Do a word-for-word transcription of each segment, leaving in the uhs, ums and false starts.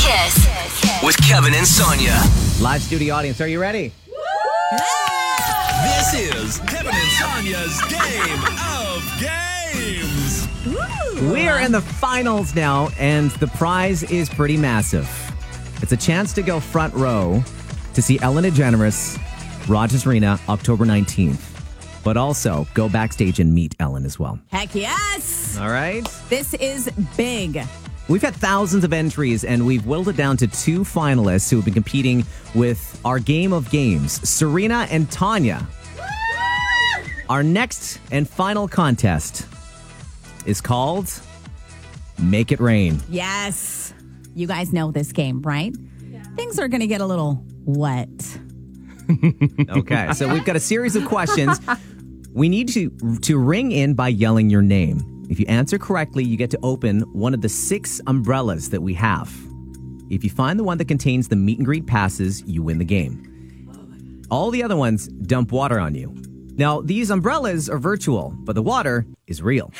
Kiss with Kevin and Sonia. Live studio audience, are you ready? This is Kevin and Sonia's Game of Games. We are in the finals now, and the prize is pretty massive. It's a chance to go front row to see Ellen DeGeneres, Rogers Arena, October nineteenth. But also go backstage and meet Ellen as well. Heck yes. All right. This is big. We've had thousands of entries, and we've whittled it down to two finalists who have been competing with our Game of Games, Serena and Tanya. Our next and final contest is called Make It Rain. Yes. You guys know this game, right? Yeah. Things are going to get a little wet. Okay, so we've got a series of questions. We need to, to ring in by yelling your name. If you answer correctly, you get to open one of the six umbrellas that we have. If you find the one that contains the meet and greet passes, you win the game. All the other ones dump water on you. Now, these umbrellas are virtual, but the water is real.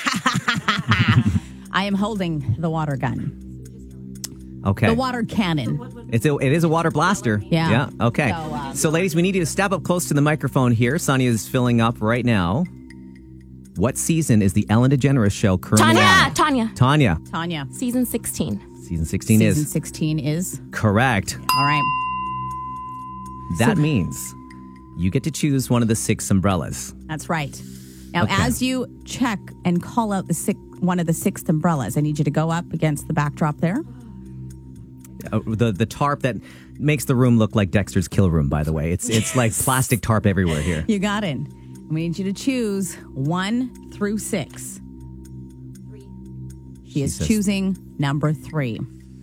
I am holding the water gun. Okay. The water cannon. It's a, it is a water blaster. Yeah. Yeah, okay. So, uh, so, ladies, we need you to step up close to the microphone here. Sonia is filling up right now. What season is the Ellen DeGeneres show currently Tanya, on? Tanya. Tanya. Tanya. Season sixteen. Season sixteen Season is. sixteen is. Correct. All right. That So- means you get to choose one of the six umbrellas. That's right. Now, Okay. as you check and call out the six, one of the six umbrellas, I need you to go up against the backdrop there. Uh, the the tarp that makes the room look like Dexter's Kill Room, by the way. It's it's like plastic tarp everywhere here. You got it. We need you to choose one through six. Three. She is says- choosing number three.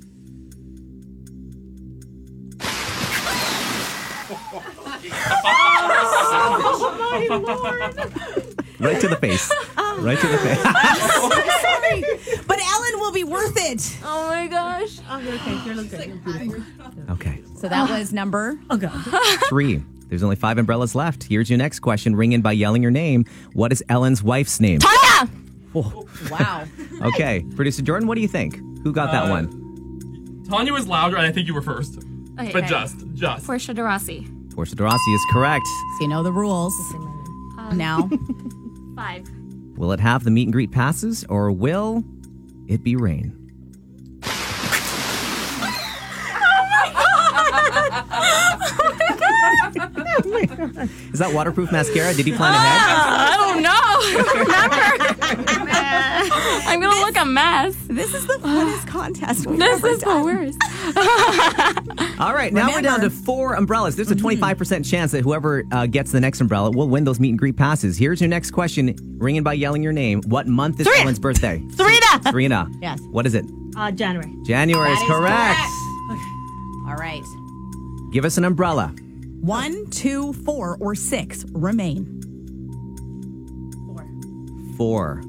Right to the face. Right to the face. Sorry, but Ellen will be worth it. Oh my gosh. Okay. So that was number. Three. There's only five umbrellas left. Here's your next question. Ring in by yelling your name. What is Ellen's wife's name? Tanya! Oh. Wow. Okay. Producer Jordan, what do you think? Who got that Uh, one? Tanya was louder, and I think you were first. Okay, but okay. just, just. Portia de Rossi. Portia de Rossi is correct. So you know the rules. Um, Now, Five. Will it have the meet and greet passes, or will it be rain? Is that waterproof mascara? Did you plan ahead? I don't know. I don't remember. I'm going to look a mess. this is the funnest contest we've This ever is the done. worst. All right, now we're down to Remember- four umbrellas. There's a twenty-five percent chance that whoever uh, gets the next umbrella will win those meet and greet passes. Here's your next question. Ring in by yelling your name. What month is Serena. Ellen's birthday? Serena. Serena. Yes. What is it? Uh, January. January is That is correct. All right. Give us an umbrella. One, two, four, or six remain. Four. Four.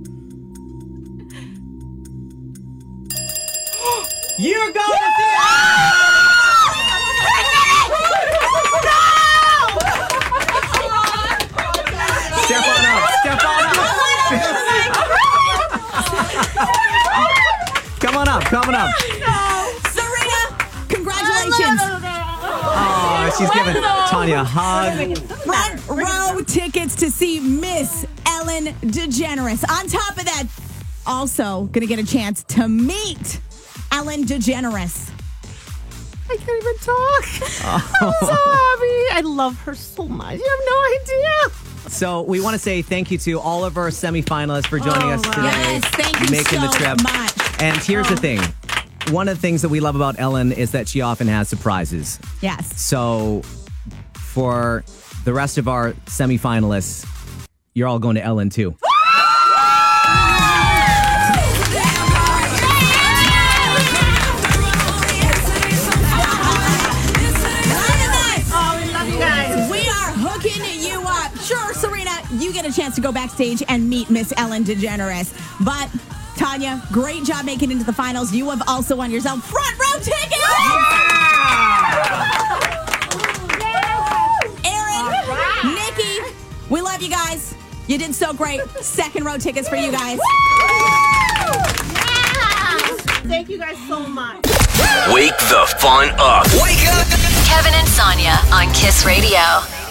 You're going to Step on up. Step on up. Come on up. Come on up. Serena, congratulations. Oh, she's giving Tanya a hug. Front row tickets to see Miss Ellen DeGeneres. On top of that, also going to get a chance to meet Ellen DeGeneres. I can't even talk. I'm so happy. I love her so much. You have no idea. So we want to say thank you to all of our semifinalists for joining Oh, us wow. today. Yes, thank you making so the trip. much. And here's the thing. One of the things that we love about Ellen is that she often has surprises. Yes. So for the rest of our semifinalists, you're all going to Ellen too. Oh, we love you guys. We are hooking you up. Sure, Serena, you get a chance to go backstage and meet Miss Ellen DeGeneres. But Tanya, great job making it into the finals. You have also won yourself front row tickets. Aaron, Nikki, we love you guys. You did so great. Second row tickets for you guys. Thank you guys so much. Wake the fun up. Wake up. Kevin and Sonia on Kiss Radio.